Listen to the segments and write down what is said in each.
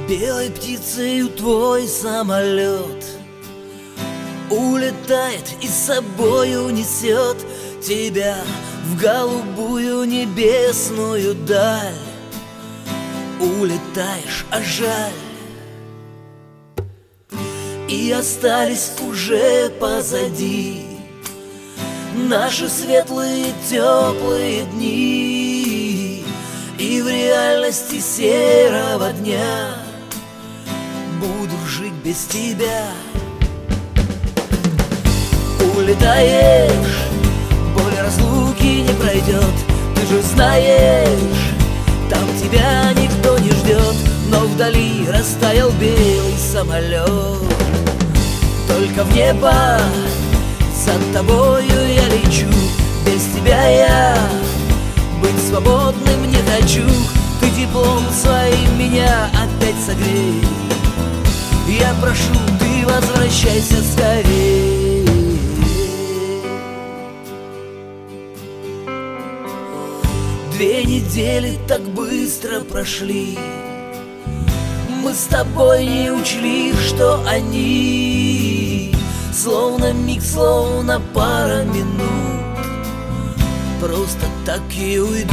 Белой птицею твой самолет улетает и с собою несет тебя в голубую небесную даль. Улетаешь, а жаль, и остались уже позади наши светлые теплые дни. И в реальности серого дня буду жить без тебя. Улетаешь, боль разлуки не пройдет. Ты же знаешь, там тебя никто не ждет. Но вдали растаял белый самолет. Только в небо за тобою я лечу. Без тебя я быть свободным не хочу. Ты теплом своим меня опять согрей. Я прошу, ты возвращайся скорей. 2 недели так быстро прошли. Мы с тобой не учли, что они словно миг, словно пара минут просто так и уйдут.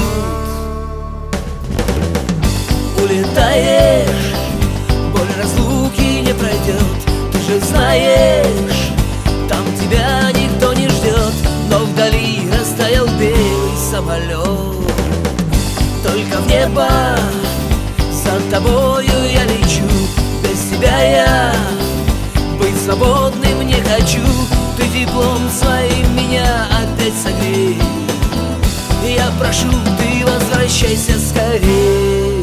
Улетаешь, боль разлуки не пройдет. Ты же знаешь, там тебя никто не ждет. Но вдали растаял белый самолет. Только в небо за тобою я лечу. Без тебя я быть свободным не хочу. Ты теплом своим меня опять согрей. Я прошу, ты возвращайся скорей.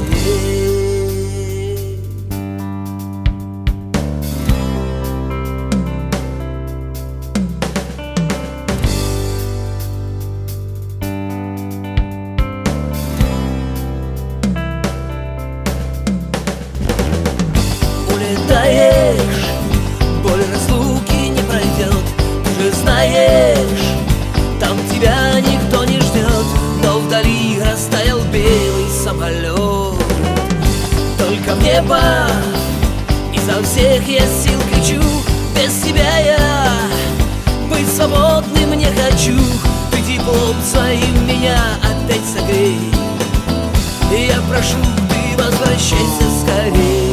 Улетаешь, боль разлуки не пройдет. Ты же знаешь, там тебя никто не ждет. Но вдали растаял белый самолет. Только в небо изо всех я сил кричу. Без тебя я быть свободным не хочу. Ты теплом своим меня опять согрей. Я прошу, ты возвращайся скорей.